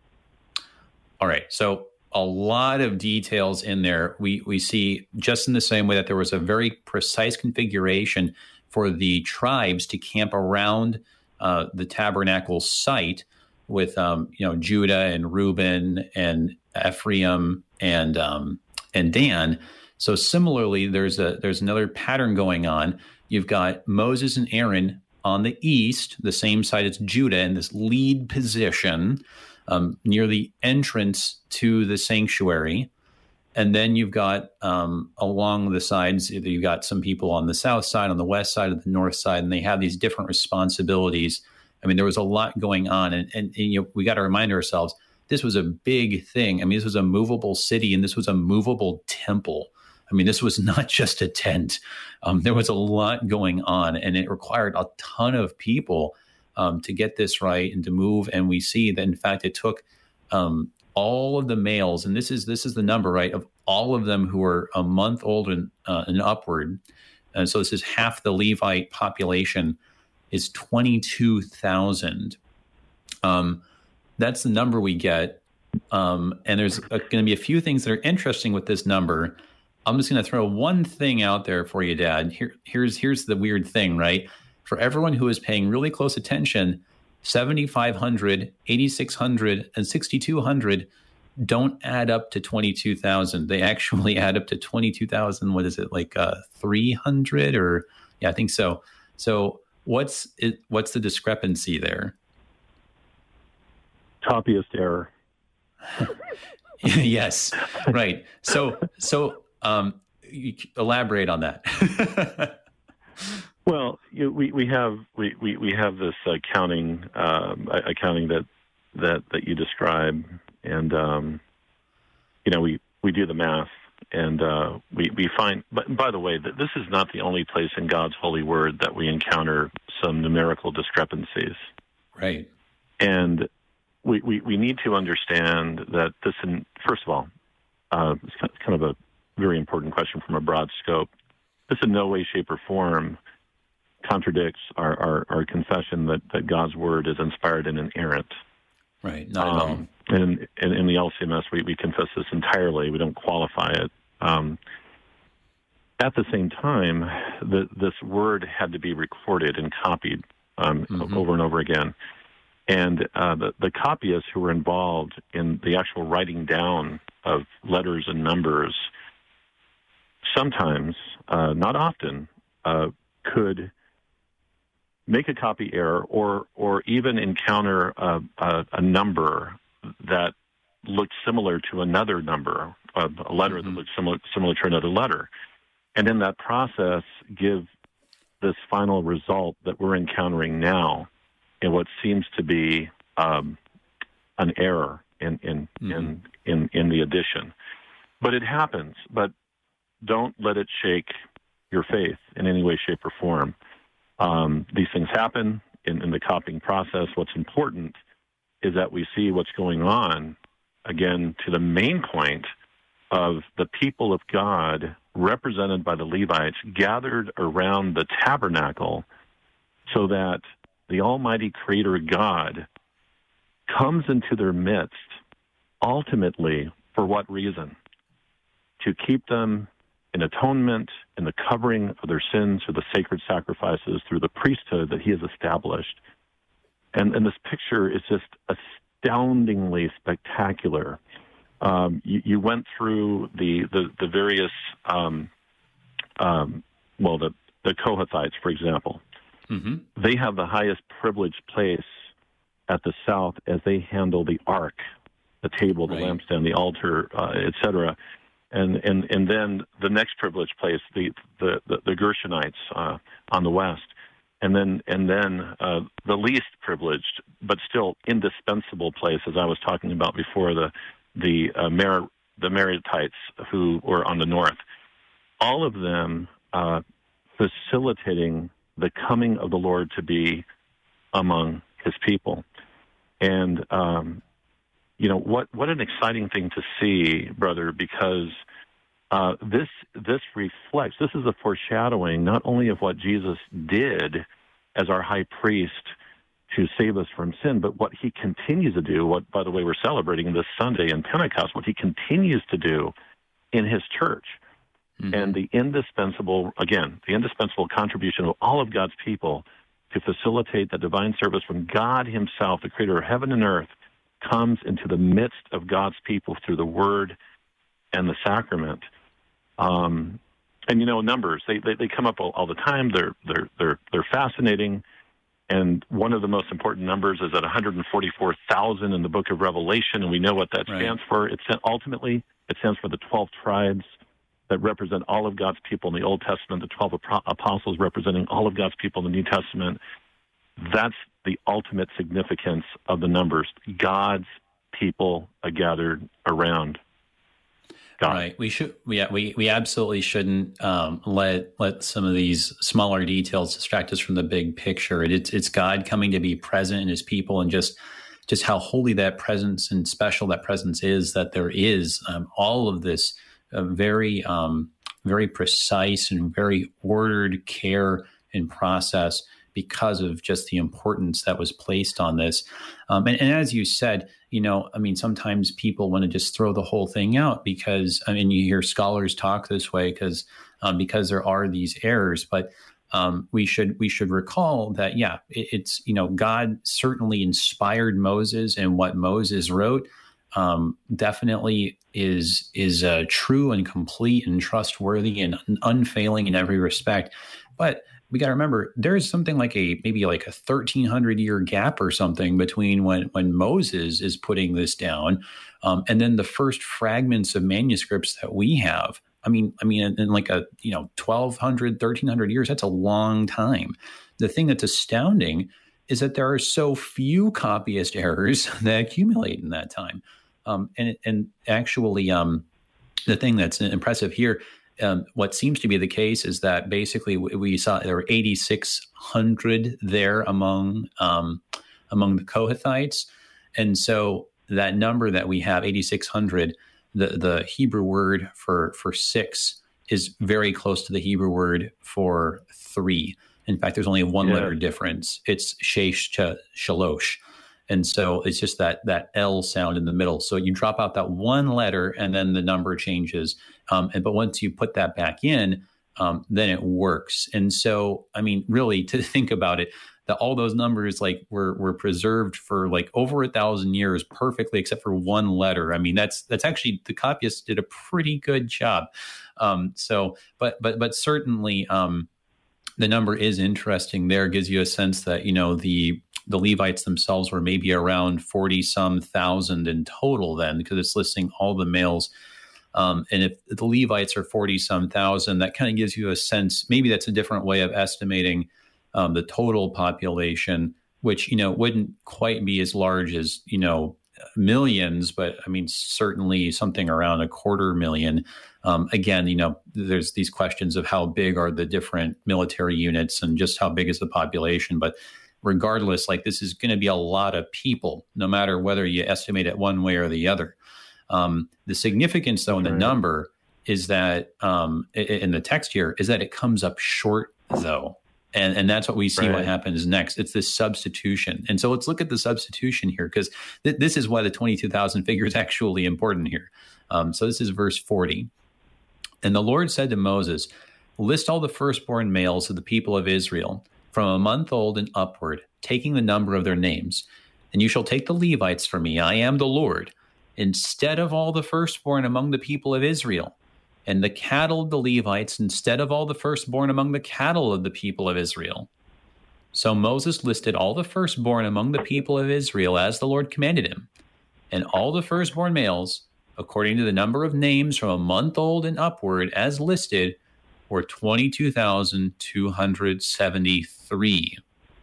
All right, so a lot of details in there. We we see, just in the same way that there was a very precise configuration for the tribes to camp around uh, the tabernacle site, with um, you know Judah and Reuben and Ephraim and um, and Dan. So similarly, there's a there's another pattern going on. You've got Moses and Aaron on the east, the same side as Judah, in this lead position um, near the entrance to the sanctuary. And then you've got um, along the sides, you've got some people on the south side, on the west side, of the north side, and they have these different responsibilities. I mean, there was a lot going on, and, and, and you know, we got to remind ourselves, this was a big thing. I mean, this was a movable city, and this was a movable temple. I mean, this was not just a tent. Um, there was a lot going on, and it required a ton of people um, to get this right and to move. And we see that, in fact, it took um, all of the males, and this is this is the number, right, of all of them who were a month old and, uh, and upward. And so this is half the Levite population, is twenty-two thousand. Um, that's the number we get. Um, and there's going to be a few things that are interesting with this number. I'm just going to throw one thing out there for you, Dad. Here, here's here's the weird thing, right? For everyone who is paying really close attention, seventy-five hundred, eighty-six hundred, and sixty-two hundred don't add up to twenty-two thousand. They actually add up to twenty-two thousand. What is it, like uh, three hundred? Or yeah, I think so. So what's it, what's the discrepancy there? Copyist error. Yes, right. So so. Um, elaborate on that. Well, you, we we have we, we, we have this accounting um, accounting that that that you describe, and um, you know we, we do the math, and uh, we we find. But by the way, that this is not the only place in God's holy word that we encounter some numerical discrepancies. Right. And we we, we need to understand that this. In, first of all, uh, it's kind of a very important question from a broad scope. This in no way, shape, or form contradicts our, our, our confession that, that God's word is inspired and inerrant. Right, not at um, all. And in, in the L C M S, we, we confess this entirely. We don't qualify it. Um, at the same time, the, this word had to be recorded and copied um, mm-hmm. over and over again. And uh, the, the copyists who were involved in the actual writing down of letters and numbers sometimes, uh, not often, uh, could make a copy error or or even encounter a, a, a number that looked similar to another number, a, a letter mm-hmm. that looked similar, similar to another letter. And in that process, give this final result that we're encountering now in what seems to be um, an error in in, mm-hmm. in in in the addition. But it happens. But don't let it shake your faith in any way, shape, or form. Um, these things happen in, in the copying process. What's important is that we see what's going on, again, to the main point of the people of God, represented by the Levites, gathered around the tabernacle so that the Almighty Creator God comes into their midst, ultimately, for what reason? To keep them in atonement, in the covering of their sins through the sacred sacrifices, through the priesthood that he has established. And, and this picture is just astoundingly spectacular. Um, you, you went through the, the, the various, um, um, well, the, the Kohathites, for example. Mm-hmm. They have the highest privileged place at the south as they handle the ark, the table, the right. lampstand, the altar, uh, et cetera. And, and and then the next privileged place, the the, the, the Gershonites uh, on the west, and then and then uh, the least privileged but still indispensable place, as I was talking about before, the the uh, Mer- the Merarites who were on the north. All of them uh, facilitating the coming of the Lord to be among His people, and. Um, You know, what, what an exciting thing to see, brother, because uh, this this reflects, this is a foreshadowing not only of what Jesus did as our high priest to save us from sin, but what he continues to do, what, by the way, we're celebrating this Sunday in Pentecost, what he continues to do in his church. Mm-hmm. And the indispensable, again, the indispensable contribution of all of God's people to facilitate the divine service from God himself, the creator of heaven and earth, comes into the midst of God's people through the word and the sacrament. Um, and, you know, numbers, they, they, they come up all, all the time. They're, they're, they're, they're fascinating. And one of the most important numbers is at one hundred forty-four thousand in the book of Revelation, and we know what that right. stands for. It ultimately, it stands for the twelve tribes that represent all of God's people in the Old Testament, the twelve apostles representing all of God's people in the New Testament. That's the ultimate significance of the numbers. God's people are gathered around God. Right. We should. Yeah. We we absolutely shouldn't um, let let some of these smaller details distract us from the big picture. It, it's it's God coming to be present in His people, and just just how holy that presence and special that presence is. That there is um, all of this uh, very um, very precise and very ordered care and process, because of just the importance that was placed on this. Um, and, and as you said, you know, I mean, sometimes people want to just throw the whole thing out because, I mean, you hear scholars talk this way because um, because there are these errors. But um, we should we should recall that, yeah, it, it's, you know, God certainly inspired Moses, and what Moses wrote um, definitely is is uh, true and complete and trustworthy and unfailing in every respect. But we got to remember, there's something like a maybe like a thirteen hundred year gap or something between when, when Moses is putting this down um, and then the first fragments of manuscripts that we have. I mean, I mean, in, in like a, you know, twelve hundred, thirteen hundred years, that's a long time. The thing that's astounding is that there are so few copyist errors that accumulate in that time. Um, and, and actually, um, the thing that's impressive here, Um, what seems to be the case is that basically we saw there were eighty-six hundred there among um, among the Kohathites, and so that number that we have, eighty-six hundred, the the Hebrew word for for six is very close to the Hebrew word for three. In fact, there's only a one yeah. letter difference. It's shesh to shalosh. And so it's just that that L sound in the middle. So you drop out that one letter and then the number changes. Um, and but once you put that back in, um, then it works. And so, I mean, really, to think about it, that all those numbers like were were preserved for like over a thousand years perfectly, except for one letter. I mean, that's that's actually, the copyists did a pretty good job. Um, so, but but but certainly, um, the number is interesting. There gives you a sense that, you know, the the Levites themselves were maybe around forty some thousand in total then, because it's listing all the males Um, and if the Levites are forty some thousand, that kind of gives you a sense. Maybe that's a different way of estimating um, the total population, which, you know, wouldn't quite be as large as, you know, millions, but I mean, certainly something around a quarter million. Um, again, you know, there's these questions of how big are the different military units and just how big is the population. But regardless, like, this is going to be a lot of people, no matter whether you estimate it one way or the other. Um, the significance, though, in the right. number is that um, in the text here is that it comes up short, though. And and that's what we see right. what happens next. It's this substitution. And so let's look at the substitution here, because th- this is why the twenty-two thousand figure is actually important here. Um, so this is verse forty. And the Lord said to Moses, list all the firstborn males of the people of Israel from a month old and upward, taking the number of their names. And you shall take the Levites for me. I am the Lord, instead of all the firstborn among the people of Israel, and the cattle of the Levites instead of all the firstborn among the cattle of the people of Israel. So Moses listed all the firstborn among the people of Israel as the Lord commanded him, and all the firstborn males, according to the number of names from a month old and upward, as listed, were twenty-two thousand two hundred seventy-three.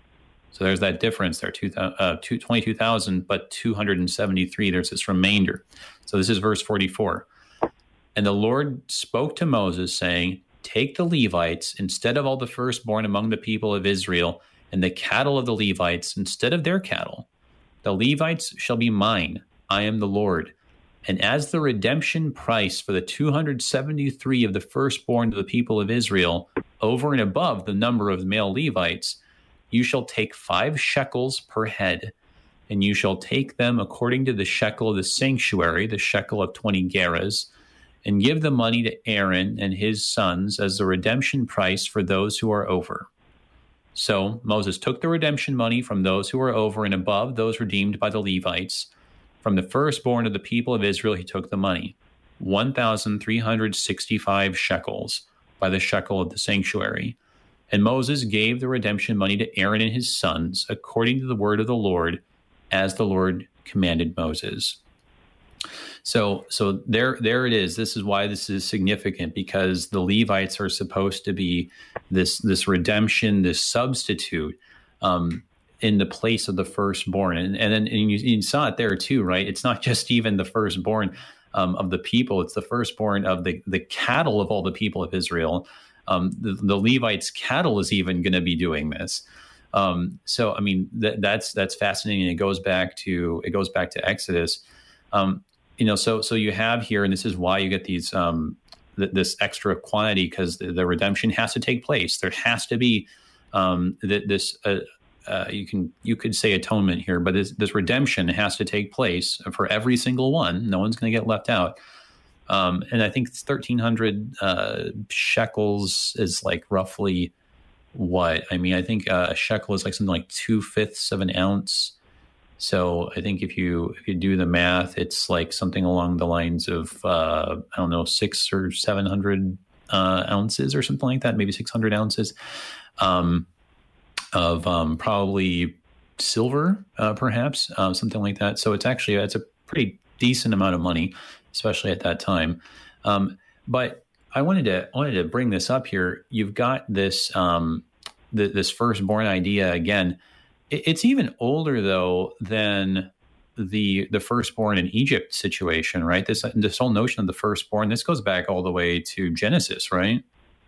So there's that difference there, uh, twenty-two thousand, but two hundred seventy-three. There's this remainder. So this is verse forty-four. And the Lord spoke to Moses, saying, take the Levites instead of all the firstborn among the people of Israel, and the cattle of the Levites instead of their cattle. The Levites shall be mine. I am the Lord. And as the redemption price for the two hundred seventy-three of the firstborn of the people of Israel, over and above the number of male Levites, you shall take five shekels per head, and you shall take them according to the shekel of the sanctuary, the shekel of twenty gerahs, and give the money to Aaron and his sons as the redemption price for those who are over. So Moses took the redemption money from those who are over and above those redeemed by the Levites. From the firstborn of the people of Israel he took the money, one thousand three hundred sixty-five shekels by the shekel of the sanctuary. And Moses gave the redemption money to Aaron and his sons, according to the word of the Lord, as the Lord commanded Moses. So so there there it is. This is why this is significant, because the Levites are supposed to be this this redemption, this substitute um, in the place of the firstborn. And and then and you, you saw it there too, right? It's not just even the firstborn um, of the people. It's the firstborn of the, the cattle of all the people of Israel. Um, the, the Levites' cattle is even going to be doing this. Um, so, I mean, that, that's that's fascinating. It goes back to it goes back to Exodus. Um, You know, so so you have here, and this is why you get these um, th- this extra quantity, because the, the redemption has to take place. There has to be um, th- this. Uh, uh, you can you could say atonement here, but this, this redemption has to take place for every single one. No one's going to get left out. Um, and I think thirteen hundred uh, shekels is like roughly what? I mean, I think uh, a shekel is like something like two fifths of an ounce. So I think if you if you do the math, it's like something along the lines of uh, I don't know, six or seven hundred uh, ounces or something like that, maybe six hundred ounces um, of um, probably silver, uh, perhaps uh, something like that. So it's actually it's a pretty decent amount of money, especially at that time. Um, but I wanted to I wanted to bring this up here. You've got this um, the, this firstborn idea again. It's even older, though, than the the firstborn in Egypt situation, right? This this whole notion of the firstborn, this goes back all the way to Genesis, right?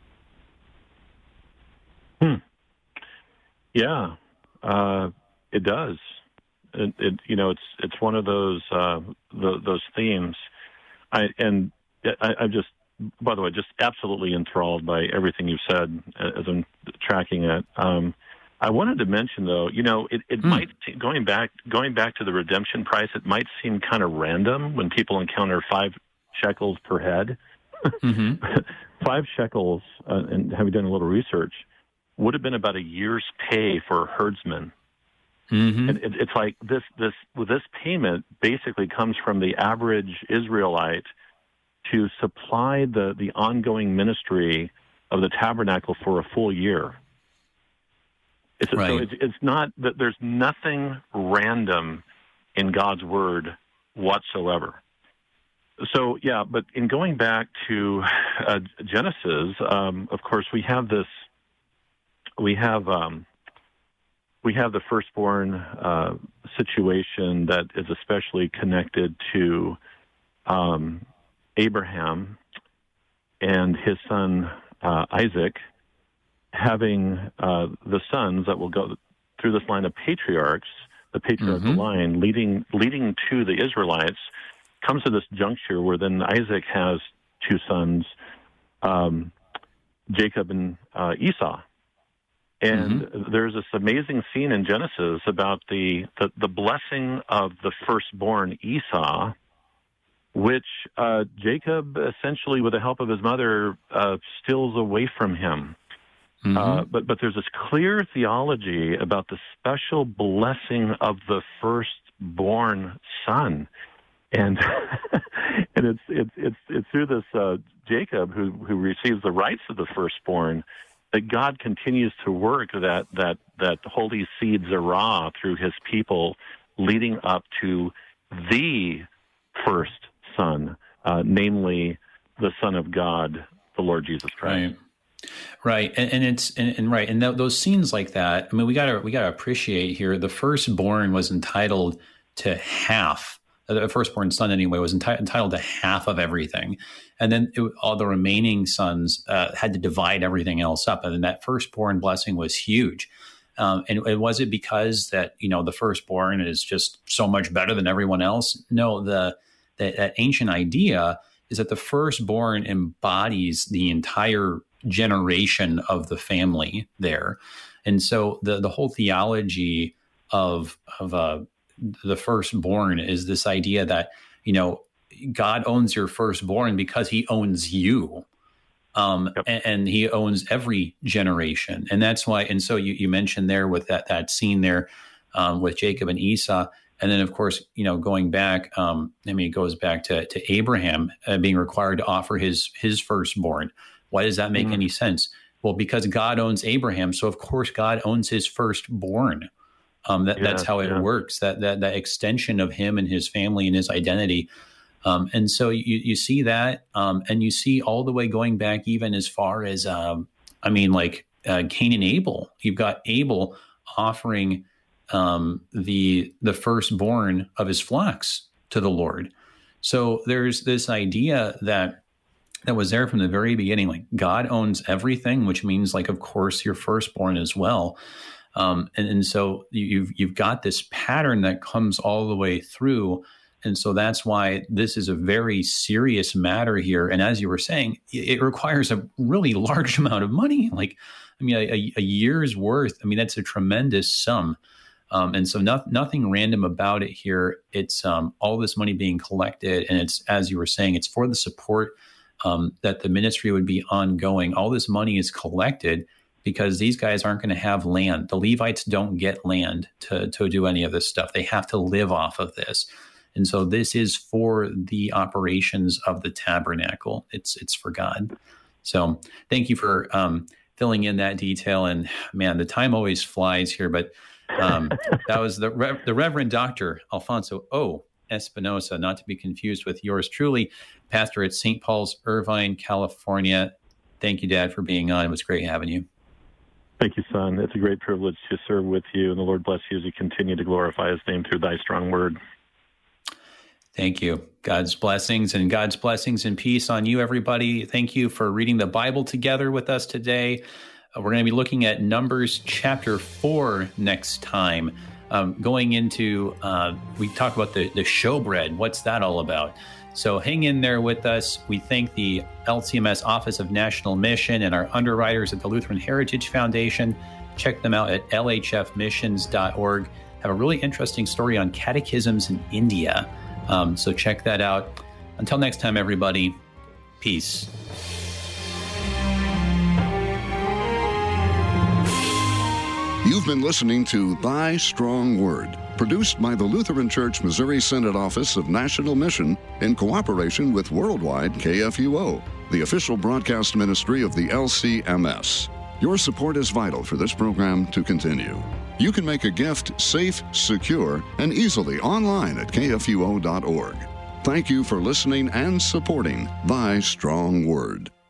Hmm. Yeah, uh, it does. It, it you know it's it's one of those uh, the, those themes. I and I, I'm just by the way just absolutely enthralled by everything you've said as I'm tracking it. Um, I wanted to mention, though, you know, it, it mm. might, going back going back to the redemption price, it might seem kind of random when people encounter five shekels per head. Mm-hmm. Five shekels, uh, and having done a little research, would have been about a year's pay for a herdsman. Mm-hmm. And it, it's like this, this, well, this payment basically comes from the average Israelite to supply the, the ongoing ministry of the tabernacle for a full year. It's, right. So it's, it's not that there's nothing random in God's word whatsoever. so, yeah, but in going back to uh, Genesis, um, of course, we have this, we have um, we have the firstborn uh, situation that is especially connected to um, Abraham and his son uh, Isaac having uh, the sons that will go through this line of patriarchs, the patriarchal mm-hmm. line, leading leading to the Israelites, comes to this juncture where then Isaac has two sons, um, Jacob and uh, Esau. And mm-hmm. there's this amazing scene in Genesis about the, the, the blessing of the firstborn Esau, which uh, Jacob essentially, with the help of his mother, uh, steals away from him. Mm-hmm. Uh, but but there's this clear theology about the special blessing of the firstborn son, and and it's it's it's it's through this uh, Jacob who who receives the rights of the firstborn that God continues to work that that that holy seed Zerah through His people, leading up to the first son, uh, namely the Son of God, the Lord Jesus Christ. Right. Right, and, and it's and, and right, and th- those scenes like that. I mean, we gotta we gotta appreciate here. The firstborn was entitled to half. The firstborn son, anyway, was enti- entitled to half of everything, and then it, all the remaining sons uh, had to divide everything else up. And then that firstborn blessing was huge. Um, and, and was it because that you know the firstborn is just so much better than everyone else? No, the, the that ancient idea is that the firstborn embodies the entire generation of the family there. And so the the whole theology of of uh, the firstborn is this idea that, you know, God owns your firstborn because he owns you. Um, yep. and, and he owns every generation. And that's why, and so you, you mentioned there with that that scene there um, with Jacob and Esau. And then, of course, you know, going back, um, I mean, it goes back to, to Abraham uh, being required to offer his his firstborn. Why does that make mm-hmm. any sense? Well, because God owns Abraham, so of course God owns his firstborn. Um, that, yeah, that's how it yeah. works. That that that extension of him and his family and his identity. Um, and so you you see that, um, and you see all the way going back even as far as, um, I mean, like uh, Cain and Abel. You've got Abel offering um, the the firstborn of his flocks to the Lord. So there's this idea that. That was there from the very beginning. Like God owns everything, which means, like, of course, your firstborn as well. Um, and, and so you've you've got this pattern that comes all the way through. And so that's why this is a very serious matter here. And as you were saying, it requires a really large amount of money. Like, I mean, a, a year's worth. I mean, that's a tremendous sum. Um, and so no, nothing random about it here. It's um, all this money being collected. And it's, as you were saying, it's for the support Um, that the ministry would be ongoing. All this money is collected because these guys aren't going to have land. The Levites don't get land to, to do any of this stuff. They have to live off of this. And so this is for the operations of the tabernacle. It's it's for God. So thank you for um, filling in that detail. And man, the time always flies here, but um, that was the, Re- the Reverend Doctor Alfonso O. Espinosa, not to be confused with yours truly, pastor at Saint Paul's, Irvine, California. Thank you, Dad, for being on. It was great having you. Thank you, son. It's a great privilege to serve with you, and the Lord bless you as you continue to glorify His name through Thy strong word. Thank you. God's blessings and God's blessings and peace on you, everybody. Thank you for reading the Bible together with us today. Uh, we're going to be looking at Numbers chapter four next time. Um, going into, uh, we talk about the, the showbread. What's that all about? So hang in there with us. We thank the L C M S Office of National Mission and our underwriters at the Lutheran Heritage Foundation. Check them out at l h f missions dot org. Have a really interesting story on catechisms in India. Um, so check that out. Until next time, everybody, peace. You've been listening to Thy Strong Word, produced by the Lutheran Church Missouri Synod Office of National Mission in cooperation with Worldwide K F U O, the official broadcast ministry of the L C M S. Your support is vital for this program to continue. You can make a gift safe, secure, and easily online at k f u o dot org. Thank you for listening and supporting Thy Strong Word.